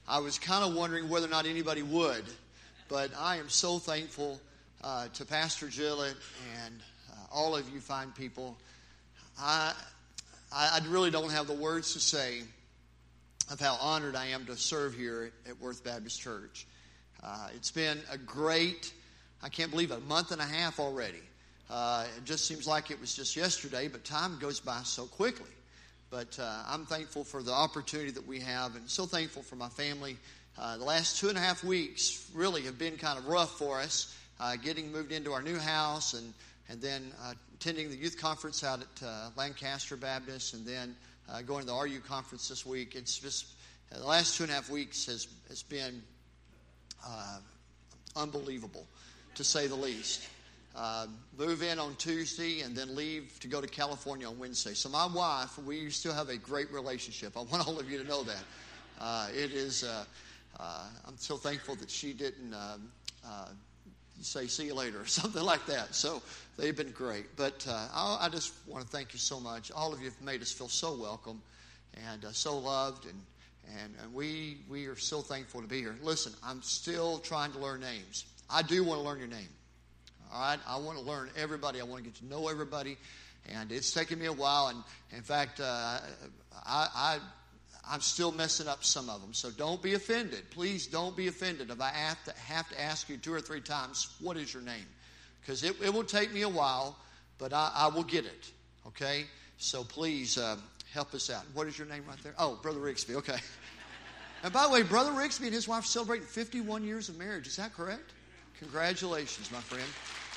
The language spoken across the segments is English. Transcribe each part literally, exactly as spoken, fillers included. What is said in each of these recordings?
I was kind of wondering whether or not anybody would, but I am so thankful uh, to Pastor Gillett and uh, all of you fine people. I, I I really don't have the words to say of how honored I am to serve here at Worth Baptist Church. Uh, it's been a great, I can't believe it, a month and a half already. Uh, it just seems like it was just yesterday, but time goes by so quickly. But uh, I'm thankful for the opportunity that we have, and so thankful for my family. Uh, the last two and a half weeks really have been kind of rough for us, uh, getting moved into our new house, and and then uh, attending the youth conference out at uh, Lancaster Baptist, and then uh, going to the R U conference this week. It's just uh, the last two and a half weeks has has been uh, unbelievable, to say the least. Uh, move in on Tuesday and then leave to go to California on Wednesday. So my wife, we still have a great relationship. I want all of you to know that. Uh, it is, uh, uh, I'm so thankful that she didn't um, uh, say see you later or something like that. So they've been great. But uh, I, I just want to thank you so much. All of you have made us feel so welcome and uh, so loved. And, and, and we, we are so thankful to be here. Listen, I'm still trying to learn names. I do want to learn your name. All right, I want to learn everybody. I want to get to know everybody, and it's taken me a while. And in fact, uh, I, I, I'm still messing up some of them. So don't be offended. Please don't be offended if I have to have to ask you two or three times, "What is your name?" Because it, it will take me a while, but I, I will get it. Okay, so please uh, help us out. What is your name right there? Oh, Brother Rigsby. Okay. And by the way, Brother Rigsby and his wife are celebrating fifty-one years of marriage. Is that correct? Congratulations, my friend.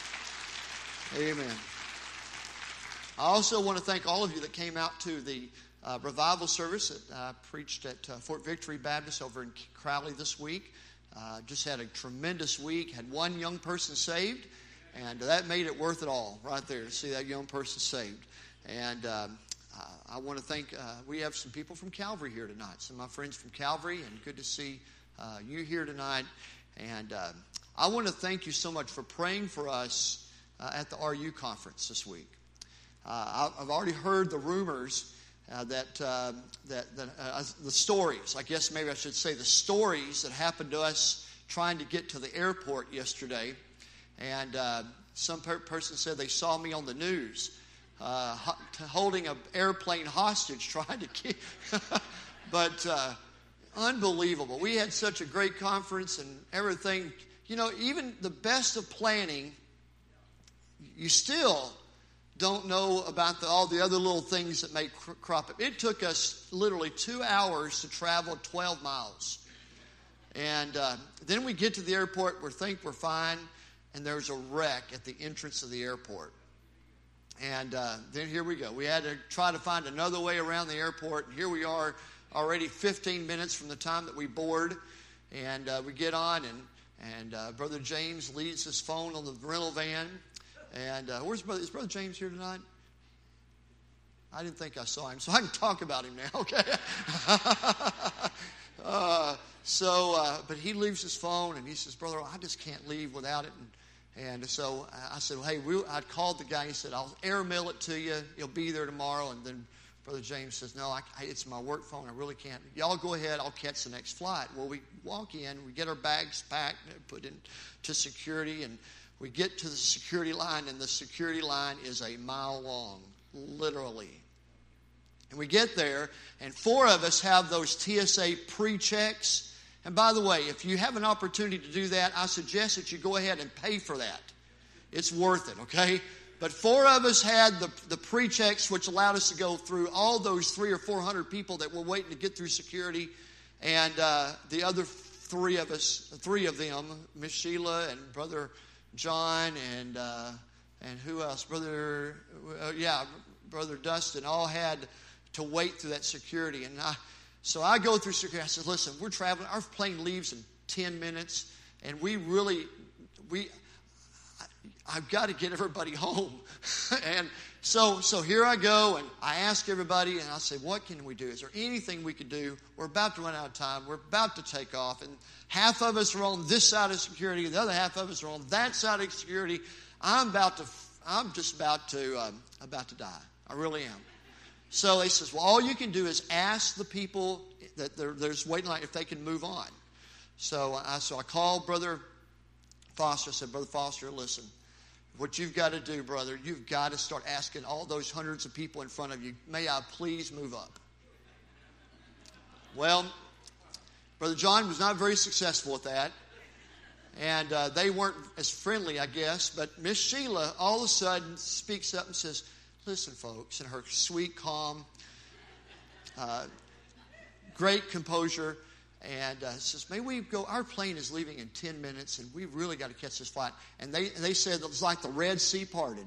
Amen. I also want to thank all of you that came out to the uh, revival service that I uh, preached at uh, Fort Victory Baptist over in Crowley this week. Uh, just had a tremendous week. Had one young person saved, and that made it worth it all right there to see that young person saved. And um, I, I want to thank, uh, we have some people from Calvary here tonight, some of my friends from Calvary, and good to see uh, you here tonight. And uh, I want to thank you so much for praying for us uh, at the R U conference this week. Uh, I've already heard the rumors uh, that, uh, that, that uh, the stories, I guess maybe I should say the stories that happened to us trying to get to the airport yesterday. And uh, some per- person said they saw me on the news uh, ho- holding an airplane hostage trying to keep... but uh, unbelievable. We had such a great conference and everything. You know, even the best of planning, you still don't know about the, all the other little things that may cr- crop up. It took us literally two hours to travel twelve miles. And uh, then we get to the airport, we think we're fine, and there's a wreck at the entrance of the airport. And uh, then here we go. We had to try to find another way around the airport, and here we are already fifteen minutes from the time that we board. And uh, we get on, and And uh, Brother James leaves his phone on the rental van. And uh, where's Brother? Is Brother James here tonight? I didn't think I saw him, so I can talk about him now. Okay. uh, so, uh, but he leaves his phone, and he says, "Brother, I just can't leave without it." And, and so I said, well, "Hey, we, I called the guy. He said, I'll airmail it to you. You'll be there tomorrow." And then Brother James says, "No, I, it's my work phone. I really can't. Y'all go ahead. I'll catch the next flight." Well, we walk in. We get our bags packed, put into security, and we get to the security line, and the security line is a mile long, literally. And we get there, and four of us have those T S A pre-checks. And by the way, if you have an opportunity to do that, I suggest that you go ahead and pay for that. It's worth it, okay? But four of us had the, the pre-checks, which allowed us to go through all those three or four hundred people that were waiting to get through security. And uh, the other three of us, three of them, Miss Sheila and Brother John and uh, and who else? Brother, uh, yeah, Brother Dustin, all had to wait through that security. And I, so I go through security. I said, "Listen, we're traveling. Our plane leaves in ten minutes, and we really, we, I, I've got to get everybody home." and so, so here I go, and I ask everybody, and I say, "What can we do? Is there anything we could do? We're about to run out of time. We're about to take off, and half of us are on this side of security, the other half of us are on that side of security. I'm about to, I'm just about to, um, about to die. I really am." So they says, "Well, all you can do is ask the people that they're, they're just waiting like if they can move on. So I, so I called Brother Foster. I said, Brother Foster, listen, what you've got to do, brother, you've got to start asking all those hundreds of people in front of you, may I please move up? Well, Brother John was not very successful at that. And uh, they weren't as friendly, I guess. But Miss Sheila all of a sudden speaks up and says, listen, folks, in her sweet, calm, uh, great composure, and uh, says, may we go, our plane is leaving in ten minutes, and we've really got to catch this flight. And they, they said it was like the Red Sea parted.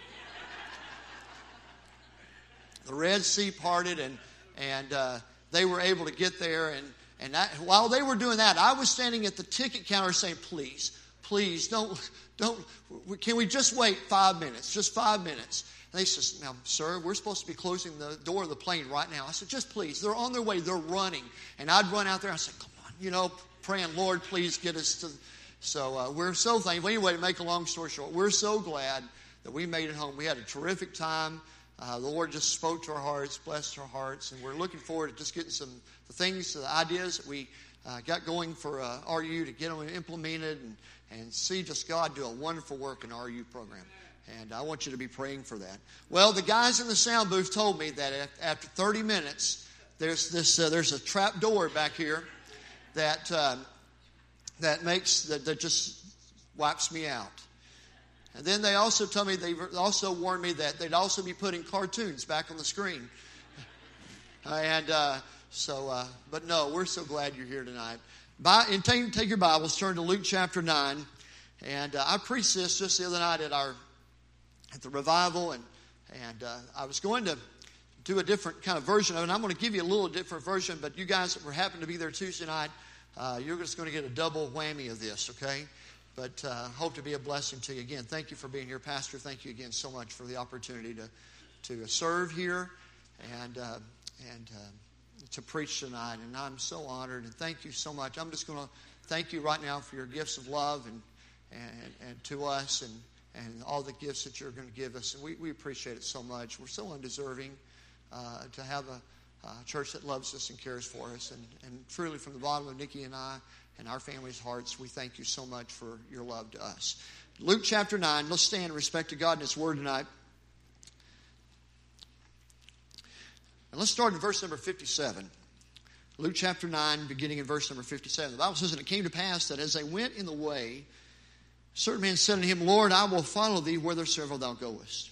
The Red Sea parted, and, and uh, they were able to get there, and And I, while they were doing that, I was standing at the ticket counter saying, please, please, don't, don't, can we just wait five minutes, just five minutes? And they said, now, sir, we're supposed to be closing the door of the plane right now. I said, just please, they're on their way, they're running. And I'd run out there, I said, come on, you know, praying, Lord, please get us to. So uh, we're so thankful. Anyway, to make a long story short, we're so glad that we made it home. We had a terrific time. Uh, the Lord just spoke to our hearts, blessed our hearts, and we're looking forward to just getting some the things, the ideas that we uh, got going for uh, R U to get them implemented and, and see just God do a wonderful work in our R U program. And I want you to be praying for that. Well, the guys in the sound booth told me that after thirty minutes, there's this uh, there's a trap door back here that uh, that makes that, that just wipes me out. And then they also told me, they also warned me that they'd also be putting cartoons back on the screen. and uh, so, uh, but no, we're so glad you're here tonight. By, and take, take your Bibles, turn to Luke chapter nine. And uh, I preached this just the other night at our at the revival, and and uh, I was going to do a different kind of version of it. And I'm going to give you a little different version, but you guys that were happen to be there Tuesday night, uh, you're just going to get a double whammy of this, okay? But uh, hope to be a blessing to you. Again, thank you for being here, Pastor. Thank you again so much for the opportunity to to serve here and uh, and uh, to preach tonight. And I'm so honored, and thank you so much. I'm just going to thank you right now for your gifts of love and and, and to us and, and all the gifts that you're going to give us. And we, we appreciate it so much. We're so undeserving uh, to have a, a church that loves us and cares for us. And, and truly, from the bottom of Nikki and I, and our family's hearts, we thank you so much for your love to us. Luke chapter nine, let's stand in respect to God and His Word tonight. And let's start in verse number fifty-seven. Luke chapter nine, beginning in verse number fifty-seven. The Bible says, and it came to pass that as they went in the way, a certain man said unto him, Lord, I will follow thee whithersoever thou goest.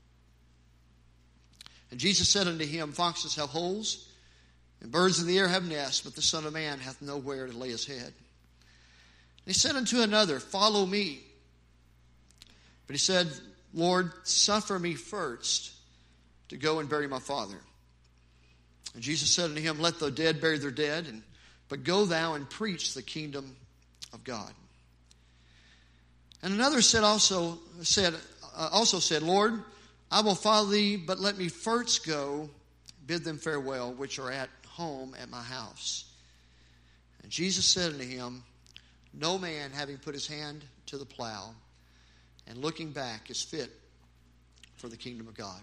And Jesus said unto him, foxes have holes, and birds of the air have nests, but the Son of Man hath nowhere to lay his head. And he said unto another, follow me. But he said, Lord, suffer me first to go and bury my father. And Jesus said unto him, let the dead bury their dead, and but go thou and preach the kingdom of God. And another said also said uh, also said, Lord, I will follow thee, but let me first go bid them farewell, which are at home at my house. And Jesus said unto him, no man having put his hand to the plow and looking back is fit for the kingdom of God.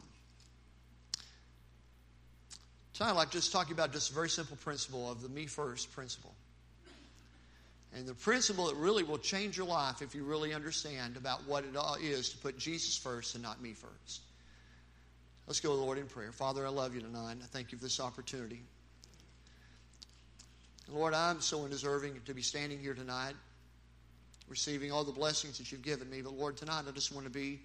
Tonight I'd like just talking about just a very simple principle of the me first principle. And the principle that really will change your life if you really understand about what it all is to put Jesus first and not me first. Let's go to the Lord in prayer. Father, I love you tonight. I thank you for this opportunity. Lord, I'm so undeserving to be standing here tonight, receiving all the blessings that you've given me. But Lord, tonight I just want to be,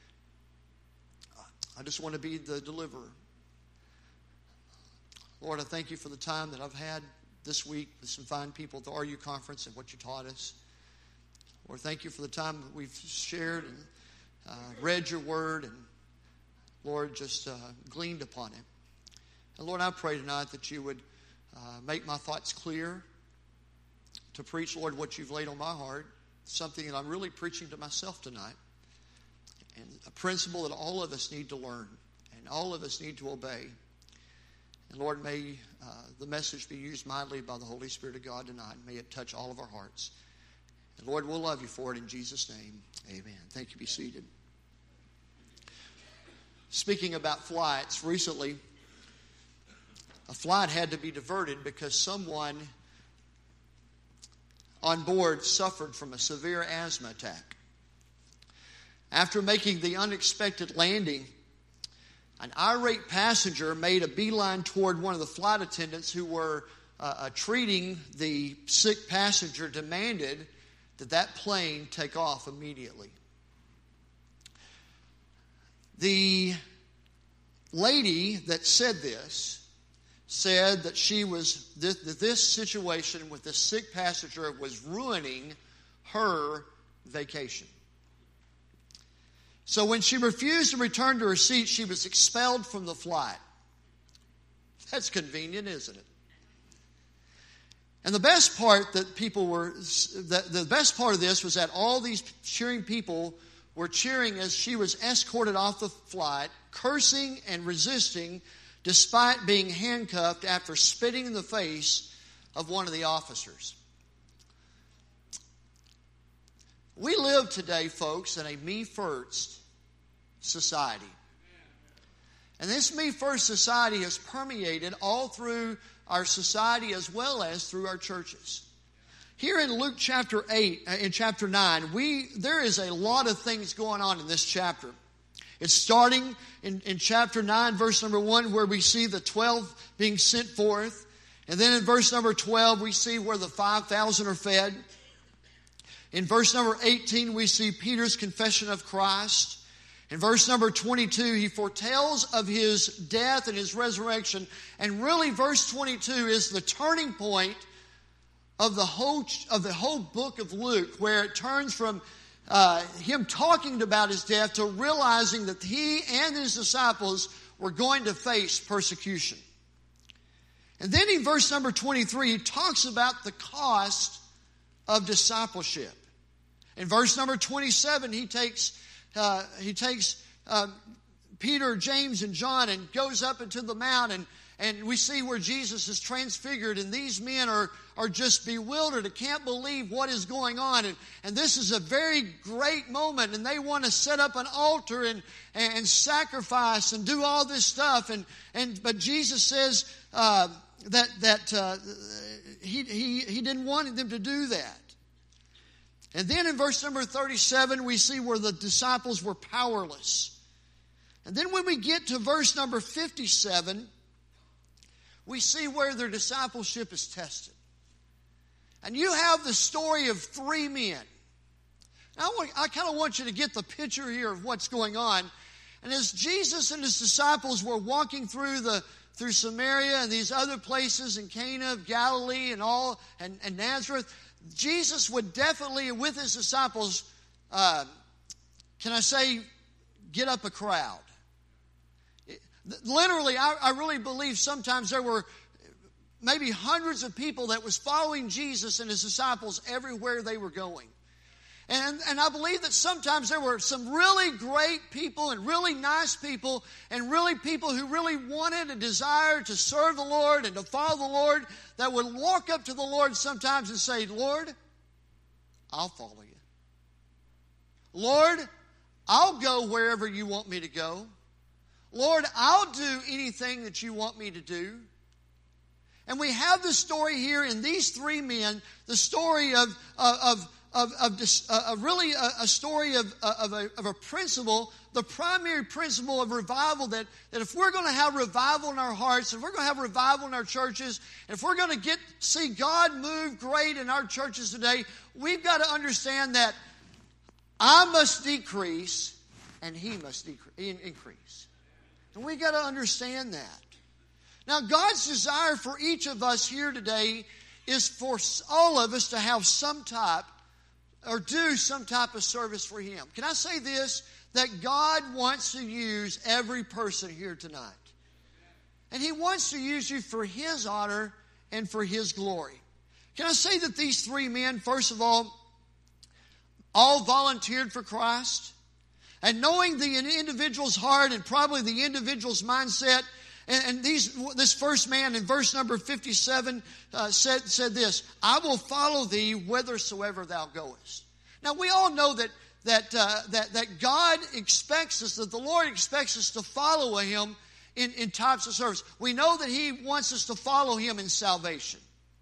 I just want to be the deliverer. Lord, I thank you for the time that I've had this week with some fine people at the R U conference and what you taught us. Lord, thank you for the time that we've shared and uh, read your word and, Lord, just uh, gleaned upon it. And Lord, I pray tonight that you would uh, make my thoughts clear to preach, Lord, what you've laid on my heart, something that I'm really preaching to myself tonight, and a principle that all of us need to learn and all of us need to obey. And Lord, may uh, the message be used mightily by the Holy Spirit of God tonight. May it touch all of our hearts. And Lord, we'll love you for it in Jesus' name. Amen. Thank you. Be seated. Speaking about flights, recently a flight had to be diverted because someone on board suffered from a severe asthma attack. After making the unexpected landing, an irate passenger made a beeline toward one of the flight attendants who were uh, uh, treating the sick passenger, demanded that that plane take off immediately. The lady that said this said that she was this, that this situation with the sick passenger was ruining her vacation. So when she refused to return to her seat, she was expelled from the flight. That's convenient, isn't it? And the best part that people were, the, the best part of this was that all these cheering people were cheering as she was escorted off the flight, cursing and resisting despite being handcuffed after spitting in the face of one of the officers. We live today, folks, in a me-first society. And this me-first society has permeated all through our society as well as through our churches. Here in Luke chapter eight, uh, in chapter nine, we there is a lot of things going on in this chapter. It's starting in, in chapter nine, verse number one, where we see the twelve being sent forth. And then in verse number twelve, we see where the five thousand are fed. In verse number eighteen, we see Peter's confession of Christ. In verse number twenty-two, he foretells of his death and his resurrection. And really, verse twenty-two is the turning point of the whole of the whole book of Luke, where it turns from uh, him talking about his death to realizing that he and his disciples were going to face persecution. And then in verse number twenty-three, he talks about the cost of discipleship. In verse number twenty-seven, he takes uh, he takes uh, Peter, James, and John and goes up into the mount, and and we see where Jesus is transfigured, and these men are, are just bewildered and can't believe what is going on. And, and this is a very great moment, and they want to set up an altar and, and sacrifice and do all this stuff. And, and but Jesus says uh, that, that uh, he, he, he didn't want them to do that. And then in verse number thirty-seven, we see where the disciples were powerless. And then when we get to verse number fifty-seven, we see where their discipleship is tested. And you have the story of three men. Now, I, want, I kind of want you to get the picture here of what's going on. And as Jesus and his disciples were walking through the through Samaria and these other places in Cana of Galilee and all and, and Nazareth, Jesus would definitely, with his disciples, uh, can I say, get up a crowd. Literally, I, I really believe sometimes there were maybe hundreds of people that was following Jesus and his disciples everywhere they were going. And, and I believe that sometimes there were some really great people and really nice people and really people who really wanted a desire to serve the Lord and to follow the Lord that would walk up to the Lord sometimes and say, Lord, I'll follow you. Lord, I'll go wherever you want me to go. Lord, I'll do anything that you want me to do. And we have the story here in these three men, the story of of of of, of, of really a, a story of of a, of a principle, the primary principle of revival. That that if we're going to have revival in our hearts, if we're going to have revival in our churches, and if we're going to get see God move great in our churches today, we've got to understand that I must decrease and He must decrease, increase. And we got to understand that. Now, God's desire for each of us here today is for all of us to have some type or do some type of service for Him. Can I say this? That God wants to use every person here tonight. And He wants to use you for His honor and for His glory. Can I say that these three men, first of all, all volunteered for Christ? And knowing the individual's heart and probably the individual's mindset, and, and these this first man in verse number fifty-seven uh, said said this: "I will follow thee whithersoever thou goest." Now we all know that that uh, that that God expects us, that the Lord expects us to follow Him in, in types of service. We know that He wants us to follow Him in salvation.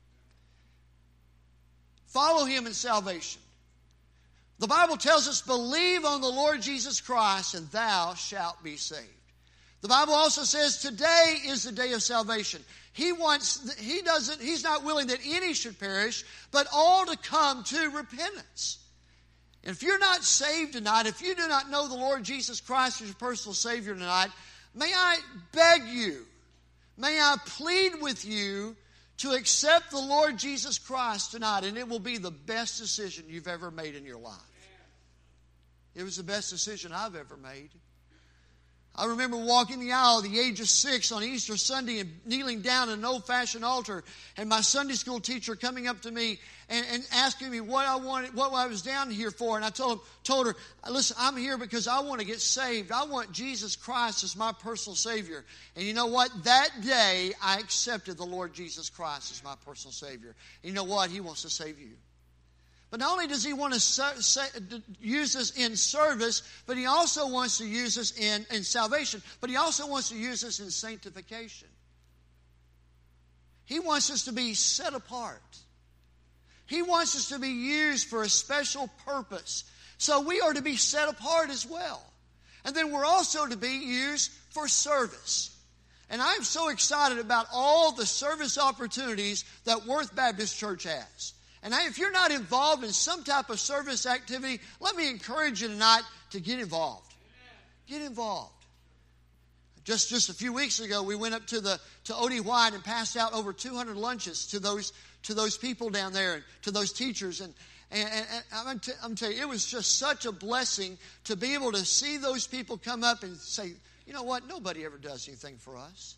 Follow Him in salvation. The Bible tells us, believe on the Lord Jesus Christ and thou shalt be saved. The Bible also says today is the day of salvation. He wants, He doesn't, He's not willing that any should perish, but all to come to repentance. And if you're not saved tonight, if you do not know the Lord Jesus Christ as your personal Savior tonight, may I beg you, may I plead with you to accept the Lord Jesus Christ tonight, and it will be the best decision you've ever made in your life. It was the best decision I've ever made. I remember walking the aisle at the age of six on Easter Sunday and kneeling down at an old-fashioned altar, and my Sunday school teacher coming up to me and, and asking me what I wanted, what I was down here for. And I told him, told her, listen, I'm here because I want to get saved. I want Jesus Christ as my personal Savior. And you know what? That day, I accepted the Lord Jesus Christ as my personal Savior. And you know what? He wants to save you. But not only does He want to use us in service, but He also wants to use us in, in salvation. But He also wants to use us in sanctification. He wants us to be set apart. He wants us to be used for a special purpose. So we are to be set apart as well. And then we're also to be used for service. And I'm so excited about all the service opportunities that Worth Baptist Church has. And if you're not involved in some type of service activity, let me encourage you tonight to get involved. Get involved. Just just a few weeks ago, we went up to the to O D White and passed out over two hundred lunches to those to those people down there and to those teachers. And and, and, and I'm t- I'm telling you, it was just such a blessing to be able to see those people come up and say, you know what, nobody ever does anything for us.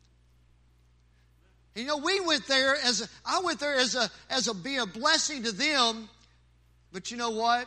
You know, we went there as a, I went there as a as a be a blessing to them, but you know what?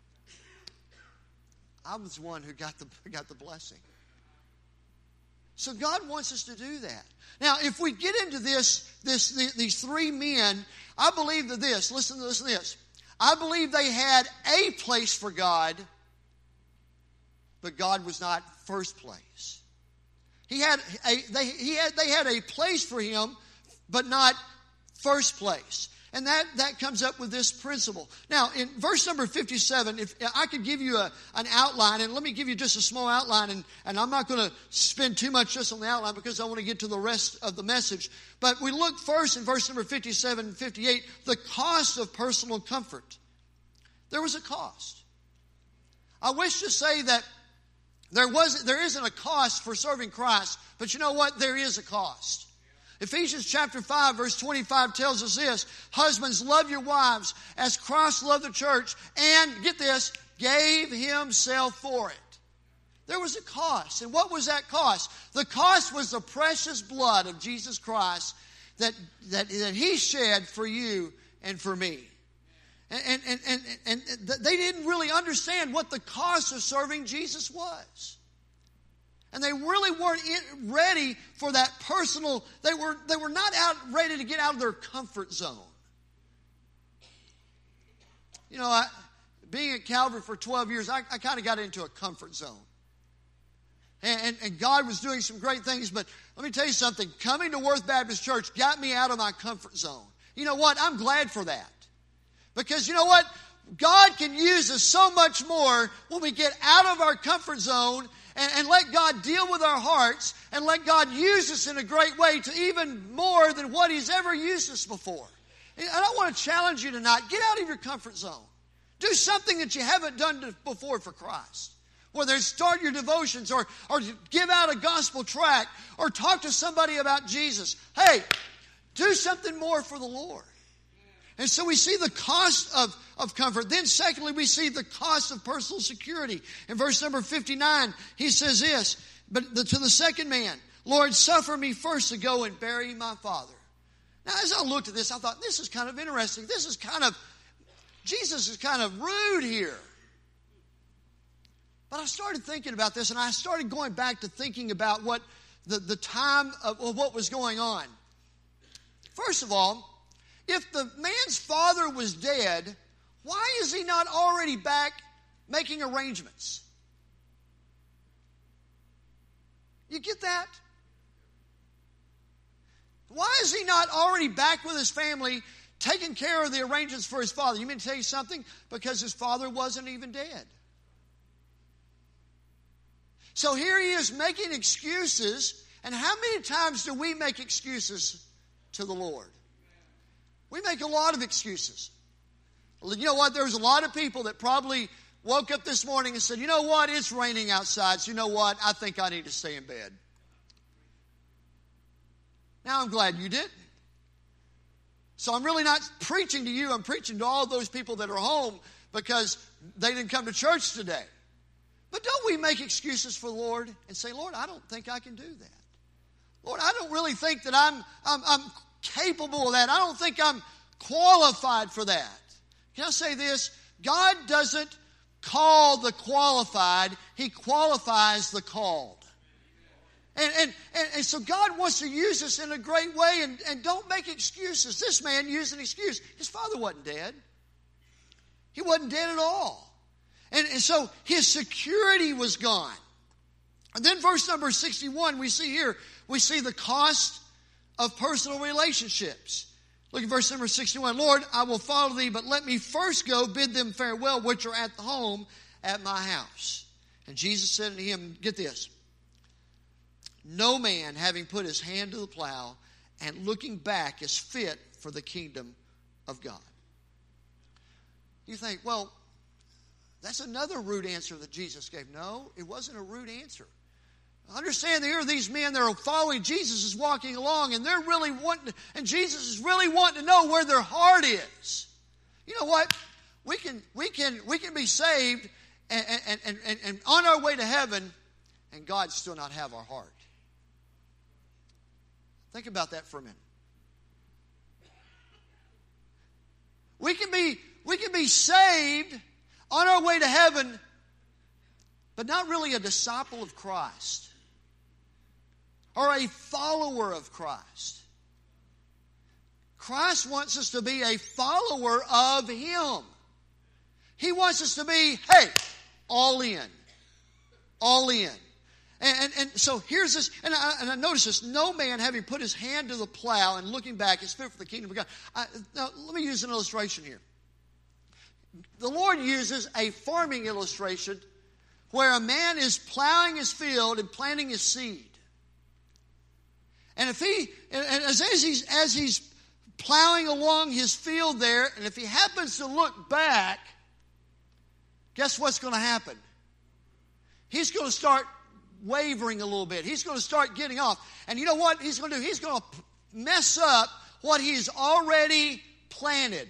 I was the one who got the got the blessing. So God wants us to do that. Now, if we get into this this these three men, I believe that this. Listen to listen to this. I believe they had a place for God, but God was not first place. He had a they he had they had a place for Him, but not first place. And that, that comes up with this principle. Now, in verse number fifty-seven, if I could give you a, an outline, and let me give you just a small outline, and, and I'm not going to spend too much just on the outline because I want to get to the rest of the message. But we look first in verse number fifty-seven and fifty-eight, the cost of personal comfort. There was a cost. I wish to say that there was there isn't a cost for serving Christ, but you know what? There is a cost. Ephesians chapter five verse twenty-five tells us this: husbands, love your wives as Christ loved the church and, get this, gave Himself for it. There was a cost. And what was that cost? The cost was the precious blood of Jesus Christ that, that, that He shed for you and for me. And, and, and, and, and they didn't really understand what the cost of serving Jesus was. And they really weren't in, ready for that personal, they were, they were not out ready to get out of their comfort zone. You know, I, being at Calvary for twelve years, I, I kind of got into a comfort zone. And, and, and God was doing some great things, but let me tell you something. Coming to Worth Baptist Church got me out of my comfort zone. You know what? I'm glad for that. Because you know what? God can use us so much more when we get out of our comfort zone and, and let God deal with our hearts and let God use us in a great way to even more than what He's ever used us before. And I want to challenge you tonight. Get out of your comfort zone. Do something that you haven't done before for Christ. Whether it's start your devotions or, or give out a gospel tract or talk to somebody about Jesus. Hey, do something more for the Lord. And so we see the cost of, of comfort. Then secondly, we see the cost of personal security. In verse number fifty-nine, he says this, but the, to the second man, Lord, suffer me first to go and bury my father. Now, as I looked at this, I thought, this is kind of interesting. This is kind of, Jesus is kind of rude here. But I started thinking about this, and I started going back to thinking about what the, the time of, of what was going on. First of all, if the man's father was dead, why is he not already back making arrangements? You get that? Why is he not already back with his family, taking care of the arrangements for his father? You mean to tell you something? Because his father wasn't even dead. So here he is making excuses. And how many times do we make excuses to the Lord? We make a lot of excuses. You know what? There's a lot of people that probably woke up this morning and said, you know what? It's raining outside. So you know what? I think I need to stay in bed. Now I'm glad you didn't. So I'm really not preaching to you. I'm preaching to all those people that are home because they didn't come to church today. But don't we make excuses for the Lord and say, Lord, I don't think I can do that. Lord, I don't really think that I'm, I'm, I'm capable of that. I don't think I'm qualified for that. Can I say this? God doesn't call the qualified. He qualifies the called. And, and, and, and so God wants to use us in a great way, and, and don't make excuses. This man used an excuse. His father wasn't dead. He wasn't dead at all. And, and so his security was gone. And then verse number sixty-one, we see here, we see the cost of personal relationships. Look at verse number sixty-one. Lord, I will follow thee, but let me first go bid them farewell, which are at the home at my house. And Jesus said unto him, get this, no man having put his hand to the plow and looking back is fit for the kingdom of God. You think, well, that's another rude answer that Jesus gave. No, it wasn't a rude answer. Understand that here are these men that are following Jesus, is walking along, and they're really wanting to, and Jesus is really wanting to know where their heart is. You know what? We can we can we can be saved and, and, and, and, and on our way to heaven, and God still not have our heart. Think about that for a minute. We can be we can be saved on our way to heaven, but not really a disciple of Christ or a follower of Christ. Christ wants us to be a follower of Him. He wants us to be, hey, all in. All in. And, and, and so here's this, and I, and I notice this, no man having put his hand to the plow and looking back is fit for the kingdom of God. I, now, let me use an illustration here. The Lord uses a farming illustration where a man is plowing his field and planting his seed. And if he, and as, as he's as he's plowing along his field there, and if he happens to look back, guess what's going to happen? He's going to start wavering a little bit. He's going to start getting off. And you know what he's going to do? He's going to mess up what he's already planted.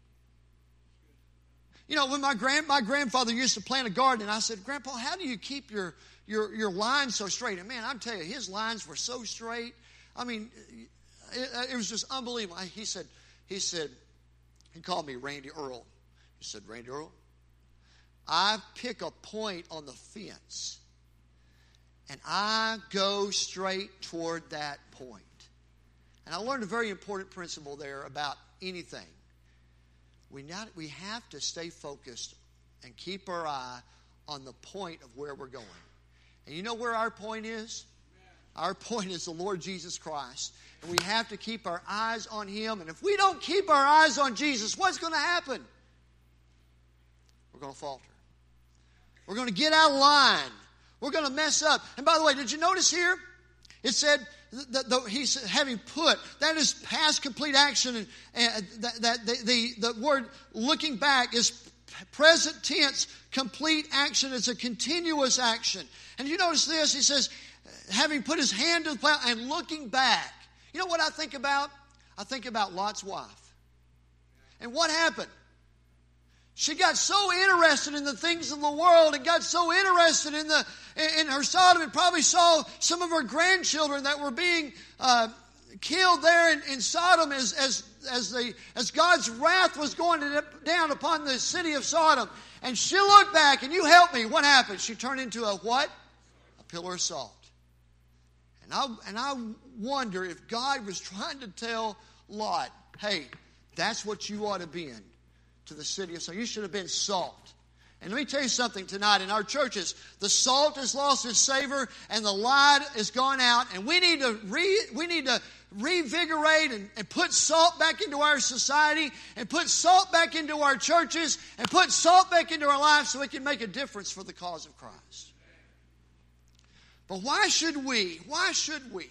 You know, when my grand my grandfather used to plant a garden, and I said, Grandpa, how do you keep your your your lines so straight? And man, I'm telling you, his lines were so straight. I mean, it, it was just unbelievable. He said, he said, he called me Randy Earl. He said, Randy Earl, I pick a point on the fence, and I go straight toward that point. And I learned a very important principle there about anything. We not we have to stay focused and keep our eye on the point of where we're going. And you know where our point is? Our point is the Lord Jesus Christ. And we have to keep our eyes on Him. And if we don't keep our eyes on Jesus, what's going to happen? We're going to falter. We're going to get out of line. We're going to mess up. And by the way, did you notice here? It said that the, he's having put. That is past complete action. And, and that, that the, the, the word looking back is present tense complete action. It's a continuous action. And you notice this? He says, having put his hand to the plow and looking back. You know what I think about? I think about Lot's wife. And what happened? She got so interested in the things of the world and got so interested in the in her Sodom, and probably saw some of her grandchildren that were being uh, killed there in, in Sodom as as as the as God's wrath was going to, down upon the city of Sodom. And she looked back, and you help me. What happened? She turned into a what? A pillar of salt. And I and I wonder if God was trying to tell Lot, hey, that's what you ought to be in. To the city of salt. You should have been salt. And let me tell you something tonight. In our churches, the salt has lost its savor and the light has gone out. And we need to re, we need to revigorate and, and put salt back into our society and put salt back into our churches and put salt back into our lives so we can make a difference for the cause of Christ. But why should we? Why should we?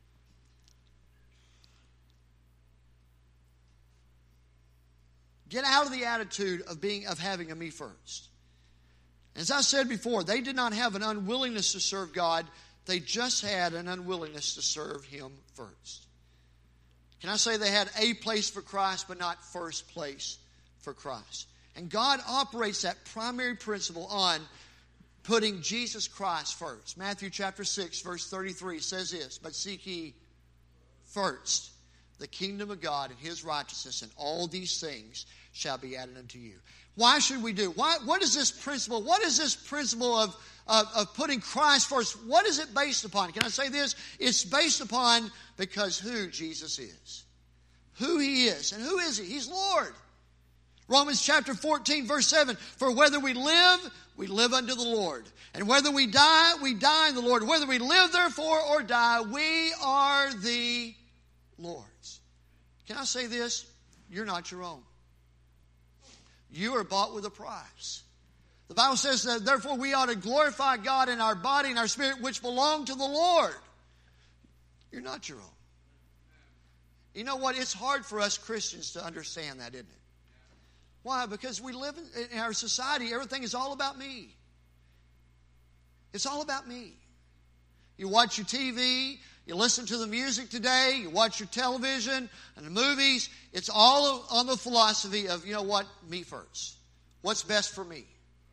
Get out of the attitude of being of having a me first. As I said before, they did not have an unwillingness to serve God. They just had an unwillingness to serve Him first. Can I say they had a place for Christ, but not first place for Christ? And God operates that primary principle on putting Jesus Christ first. Matthew chapter six, verse thirty-three says this, "But seek ye first the kingdom of God and His righteousness, and all these things shall be added unto you." Why should we do? Why, what is this principle? What is this principle of, of, of putting Christ first? What is it based upon? Can I say this? It's based upon because who Jesus is. Who He is. And who is He? He's Lord. Romans chapter fourteen, verse seven. "For whether we live, we live unto the Lord. And whether we die, we die in the Lord. Whether we live therefore or die, we are the Lord's." Can I say this? You're not your own. You are bought with a price. The Bible says that therefore we ought to glorify God in our body and our spirit, which belong to the Lord. You're not your own. You know what? It's hard for us Christians to understand that, isn't it? Why? Because we live in, in our society, everything is all about me. It's all about me. You watch your T V, you listen to the music today, you watch your television and the movies. It's all on the philosophy of, you know what, me first. What's best for me?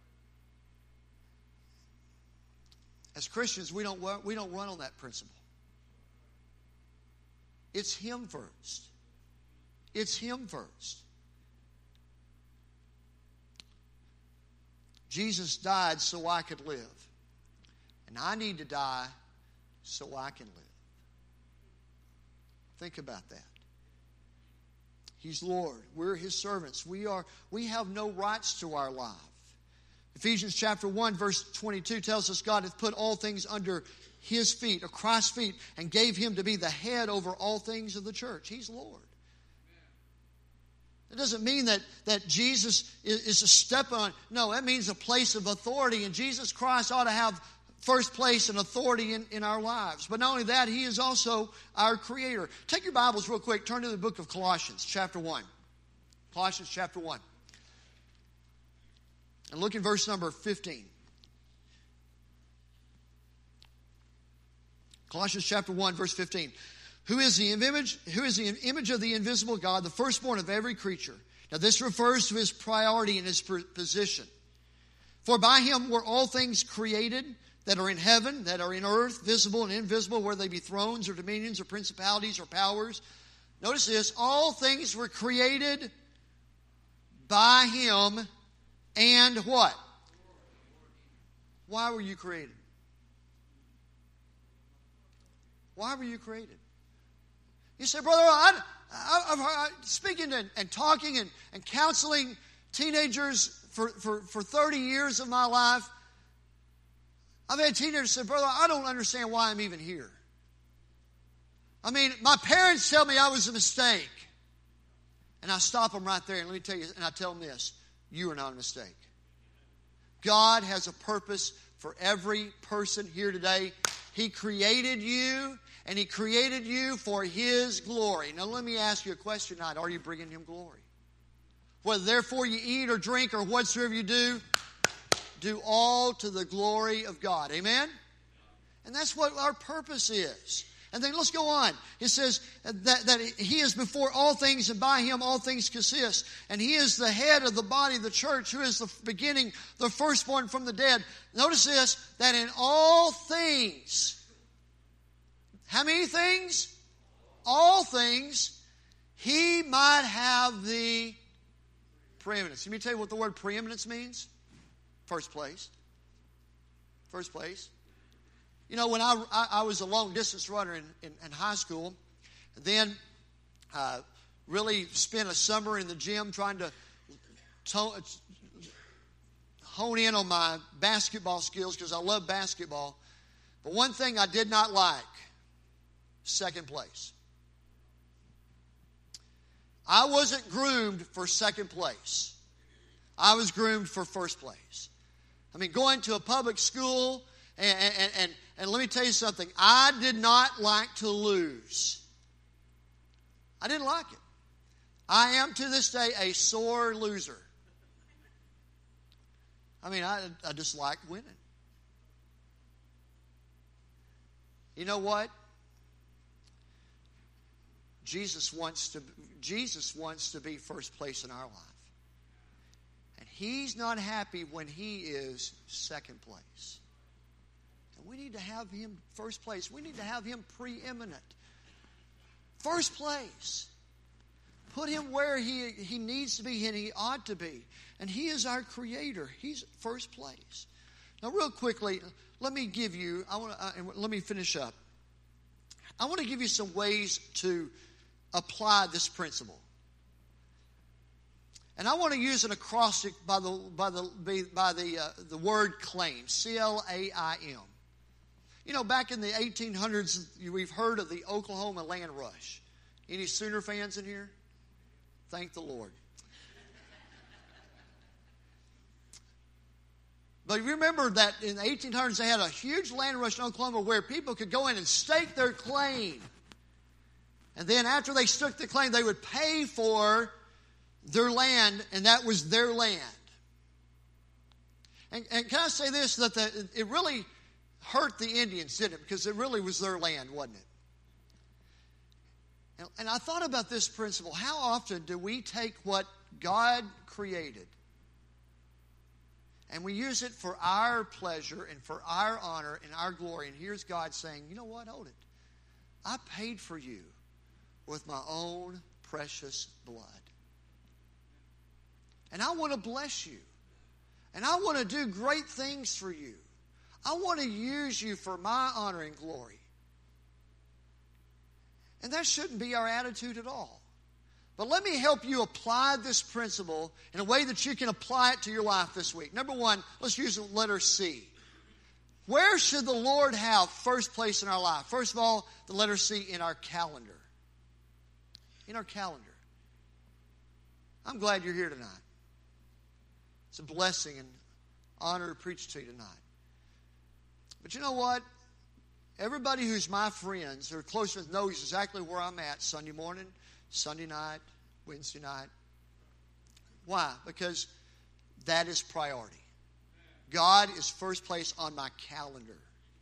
As Christians, we don't, we don't run on that principle. It's Him first. It's Him first. Jesus died so I could live. And I need to die so I can live. Think about that. He's Lord. We're His servants. We are. We have no rights to our life. Ephesians chapter one, verse twenty-two tells us God hath put all things under His feet, or Christ's feet, and gave Him to be the head over all things of the church. He's Lord. It doesn't mean that, that Jesus is, is a step on. No, that means a place of authority, and Jesus Christ ought to have first place and authority in, in our lives. But not only that, He is also our Creator. Take your Bibles real quick. Turn to the book of Colossians, chapter one. Colossians, chapter one. And look at verse number fifteen. Colossians, chapter one, verse fifteen. Who is the image, who is the image of the invisible God, the firstborn of every creature. Now this refers to His priority and His position. For by Him were all things created, that are in heaven, that are in earth, visible and invisible, whether they be thrones or dominions or principalities or powers. Notice this, all things were created by Him and what? Why were you created? Why were you created? You say, brother, I, I, I've heard, speaking and, and talking and, and counseling teenagers for, for, for thirty years of my life, I've had teenagers say, brother, I don't understand why I'm even here. I mean, my parents tell me I was a mistake. And I stop them right there and let me tell you, and I tell them this, you are not a mistake. God has a purpose for every person here today. He created you, and He created you for His glory. Now let me ask you a question tonight. Are you bringing Him glory? Whether therefore you eat or drink or whatsoever you do, do all to the glory of God. Amen? And that's what our purpose is. And then let's go on. It says that, that He is before all things, and by Him all things consist. And He is the head of the body of the church, who is the beginning, the firstborn from the dead. Notice this, that in all things, how many things? All things, He might have the preeminence. Let me tell you what the word preeminence means. First place. First place. You know, when I, I, I was a long-distance runner in, in, in high school, then uh, really spent a summer in the gym trying to, to hone in on my basketball skills because I love basketball. But one thing I did not like, second place. I wasn't groomed for second place. I was groomed for first place. I mean, going to a public school, and, and, and, and let me tell you something. I did not like to lose. I didn't like it. I am to this day a sore loser. I mean, I, I just like winning. You know what? Jesus wants to, Jesus wants to be first place in our life. And He's not happy when He is second place. And we need to have Him first place. We need to have Him preeminent. First place. Put Him where he, he needs to be and He ought to be. And He is our Creator. He's first place. Now, real quickly, let me give you, I want to, uh, let me finish up. I want to give you some ways to apply this principle. And I want to use an acrostic by the by the by the uh, the word claim, C L A I M. You know, back in the eighteen hundreds, we've heard of the Oklahoma land rush. Any Sooner fans in here? Thank the Lord. But you remember that in the eighteen hundreds, they had a huge land rush in Oklahoma where people could go in and stake their claim. And then after they staked the claim, they would pay for their land, and that was their land. And, and can I say this, that the, it really hurt the Indians, didn't it? Because it really was their land, wasn't it? And, and I thought about this principle. How often do we take what God created and we use it for our pleasure and for our honor and our glory? And here's God saying, you know what? Hold it. I paid for you with my own precious blood. And I want to bless you. And I want to do great things for you. I want to use you for my honor and glory. And that shouldn't be our attitude at all. But let me help you apply this principle in a way that you can apply it to your life this week. Number one, let's use the letter C. Where should the Lord have first place in our life? First of all, the letter C, in our calendar. In our calendar. I'm glad you're here tonight. It's a blessing and honor to preach to you tonight. But you know what? Everybody who's my friends or close friends knows exactly where I'm at Sunday morning, Sunday night, Wednesday night. Why? Because that is priority. God is first place on my calendar.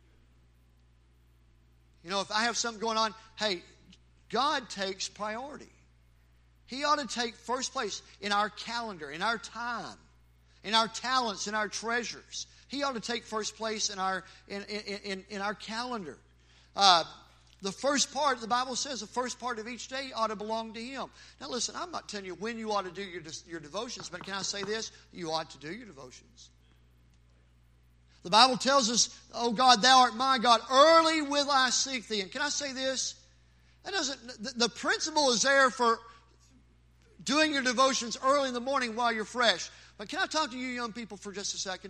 You know, if I have something going on, hey, God takes priority. He ought to take first place in our calendar, in our time, in our talents, in our treasures. He ought to take first place in our in in, in, in our calendar. Uh, the first part, the Bible says, the first part of each day ought to belong to Him. Now listen, I'm not telling you when you ought to do your, your devotions, but can I say this? You ought to do your devotions. The Bible tells us, oh God, Thou art my God, early will I seek Thee. And can I say this? That doesn't, the, the principle is there for doing your devotions early in the morning while you're fresh. But can I talk to you young people for just a second?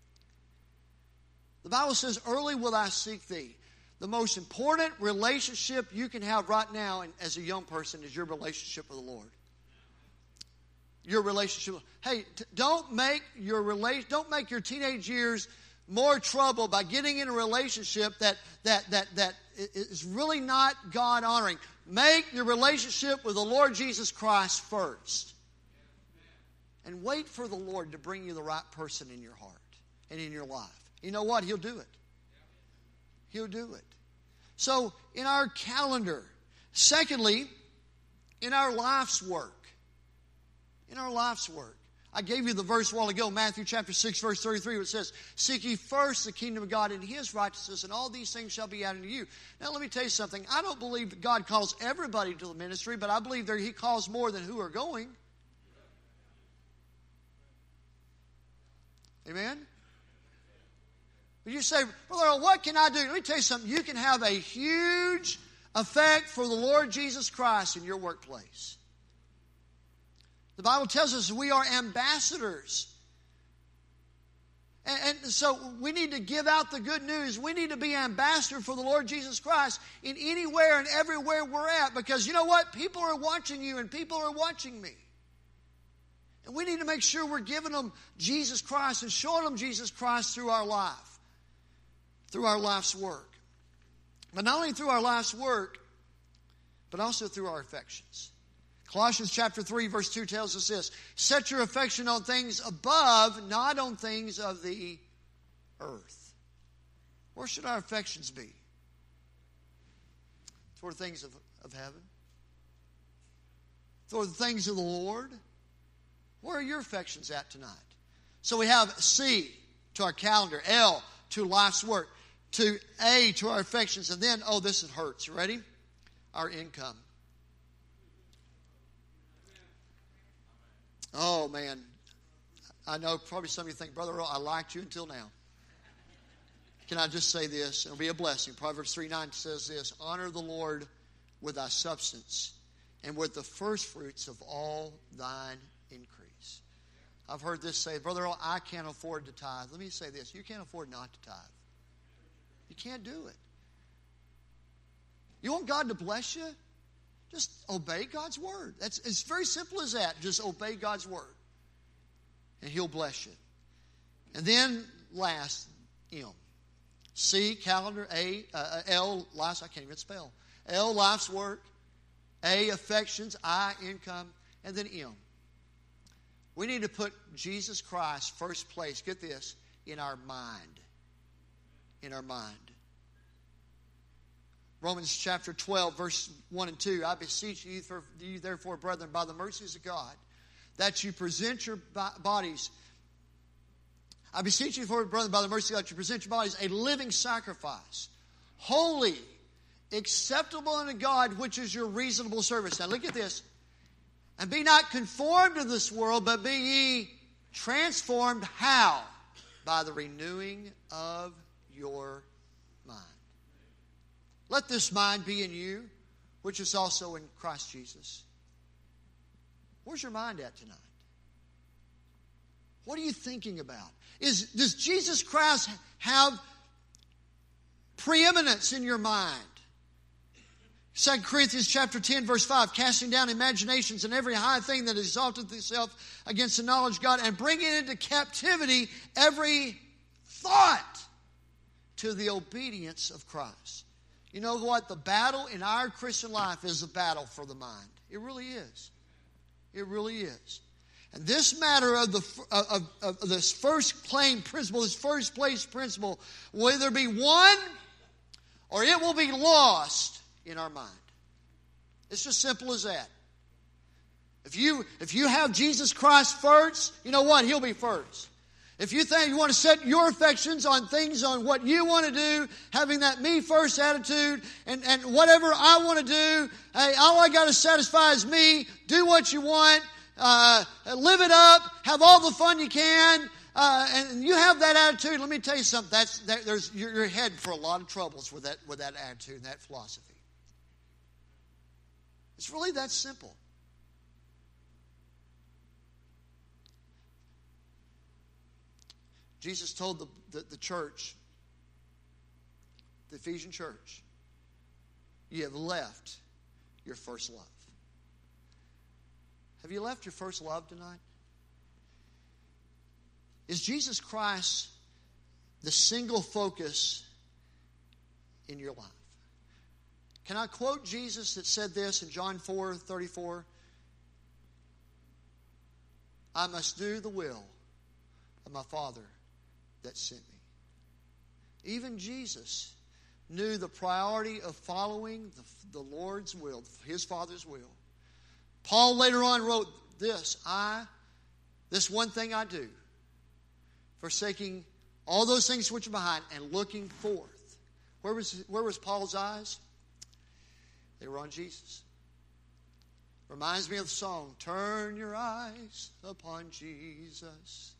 The Bible says, early will I seek Thee. The most important relationship you can have right now as a young person is your relationship with the Lord. Your relationship. Hey, t- don't make your rela- don't make your teenage years more trouble by getting in a relationship that that that that is really not God honoring. Make your relationship with the Lord Jesus Christ first. And wait for the Lord to bring you the right person in your heart and in your life. You know what? He'll do it. He'll do it. So, in our calendar. Secondly, in our life's work. In our life's work. I gave you the verse a while ago, Matthew chapter six, verse thirty-three, where it says, seek ye first the kingdom of God and His righteousness, and all these things shall be added to you. Now, let me tell you something. I don't believe that God calls everybody to the ministry, but I believe that He calls more than who are going. Amen? But you say, well, what can I do? Let me tell you something. You can have a huge effect for the Lord Jesus Christ in your workplace. The Bible tells us we are ambassadors And, and so we need to give out the good news. We need to be ambassador for the Lord Jesus Christ in anywhere and everywhere we're at. Because you know what? People are watching you and people are watching me. And we need to make sure we're giving them Jesus Christ and showing them Jesus Christ through our life, through our life's work. But not only through our life's work, but also through our affections. Colossians chapter three, verse two tells us this: set your affection on things above, not on things of the earth. Where should our affections be? Toward the things of, of heaven? Toward the things of the Lord? Where are your affections at tonight? So we have C to our calendar, L to life's work, to A to our affections, and then, oh, this hurts. You ready? Our income. Oh, man. I know probably some of you think, Brother Earl, I liked you until now. Can I just say this? It'll be a blessing. Proverbs three nine says this: honor the Lord with thy substance and with the first fruits of all thine increase. I've heard this say, Brother Earl, I can't afford to tithe. Let me say this: you can't afford not to tithe. You can't do it. You want God to bless you? Just obey God's word. That's, it's very simple as that. Just obey God's word. And He'll bless you. And then last, M. C, calendar. A, uh, L, life's, I can't even spell. L, life's work. A, affections. I, income. And then M. We need to put Jesus Christ first place, get this, in our mind. In our mind. Romans chapter twelve, verse one and two. I beseech you, for, you therefore, brethren, by the mercies of God, that you present your bodies. I beseech you, for brethren, by the mercy of God, that you present your bodies a living sacrifice, holy, acceptable unto God, which is your reasonable service. Now look at this. And be not conformed to this world, but be ye transformed. How? By the renewing of your mind. Let this mind be in you, which is also in Christ Jesus. Where's your mind at tonight? What are you thinking about? Is, does Jesus Christ have preeminence in your mind? Second Corinthians chapter ten, verse five, casting down imaginations and every high thing that exalteth itself against the knowledge of God, and bringing into captivity every thought to the obedience of Christ. You know what? The battle in our Christian life is a battle for the mind. It really is. It really is. And this matter of the of, of, of this first claim principle, this first place principle, will either be won or it will be lost in our mind. It's just simple as that. If you if you have Jesus Christ first, you know what? He'll be first. If you think you want to set your affections on things, on what you want to do, having that me first attitude, and, and whatever I want to do, hey, all I got to satisfy is me. Do what you want. Uh, live it up. Have all the fun you can. Uh, and you have that attitude. Let me tell you something. That's that, there's you're, you're headed for a lot of troubles with that with that attitude and that philosophy. It's really that simple. Jesus told the, the, the church, the Ephesian church, you have left your first love. Have you left your first love tonight? Is Jesus Christ the single focus in your life? Can I quote Jesus that said this in John four thirty-four? I must do the will of my Father that sent me. Even Jesus knew the priority of following the, the Lord's will, His Father's will. Paul later on wrote this, I, this one thing I do, forsaking all those things which are behind and looking forth. Where was, where was Paul's eyes? They were on Jesus. Reminds me of the song, turn your eyes upon Jesus.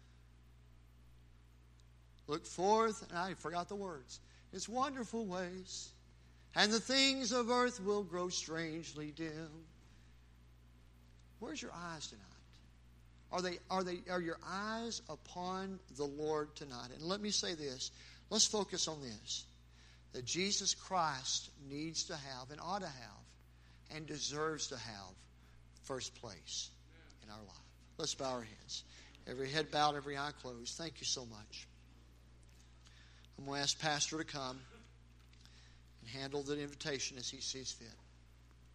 Look forth, and I forgot the words. His wonderful ways, and the things of earth will grow strangely dim. Where's your eyes tonight? Are they, are they, are your eyes upon the Lord tonight? And let me say this. Let's focus on this. That Jesus Christ needs to have and ought to have and deserves to have first place in our life. Let's bow our heads. Every head bowed, every eye closed. Thank you so much. I'm going to ask Pastor to come and handle the invitation as he sees fit.